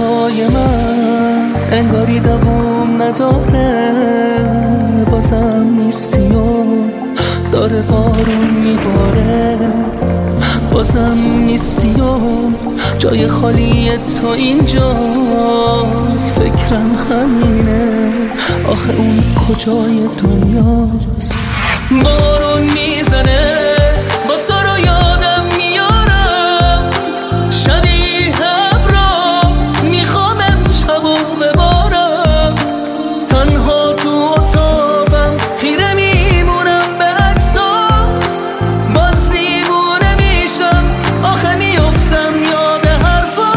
های من انگاری دوام نداره، بازم نیستی و داره بارون میباره، بازم نیستی و جای خالی تو اینجاست، فکرم همینه آخه اون کجای دنیاست. بارون میزنه باز تو رو یادم میارم، شبیه ابرا میخوام امشب و ببارم، تنها تو اتاقم خیره میمونم به عکسات، باز دیوونه میشم آخه میفتم یاد حرفات.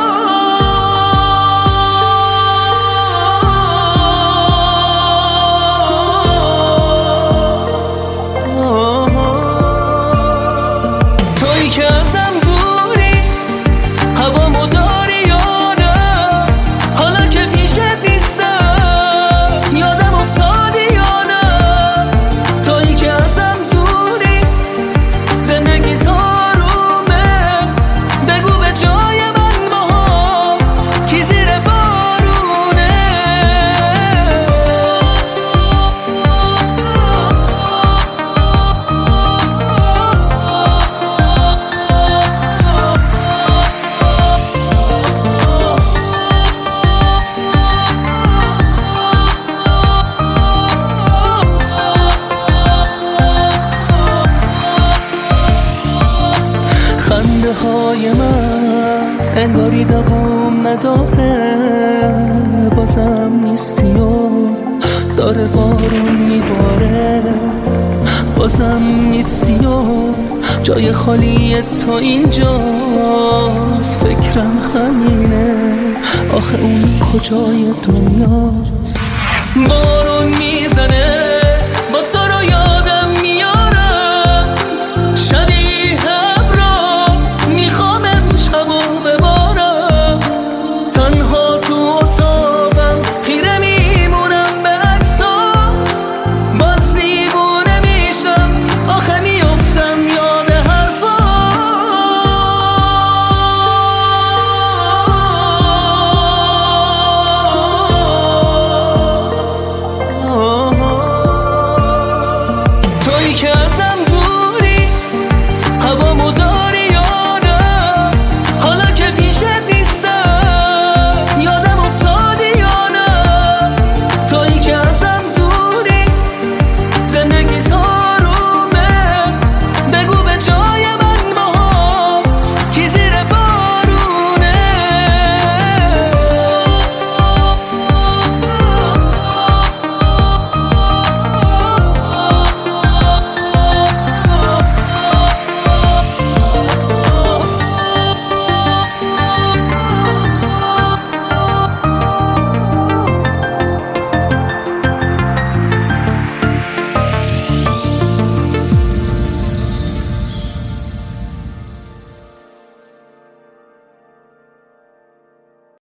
تویی که ازم دوری هوامو داری یا نه، حالا که پیشت نیستم یادم افتادی یا نه، تویی که ازم دوری زندگی تارومه، بگو به جای من باهات کی زیر بارونه. خنده های من انگاری دوام نداره، بازم نیستی و داره بارون میباره، بازم نیستی و جای خالی تو اینجاست، فکرم همینه آخه اون کجای دنیاست. بارون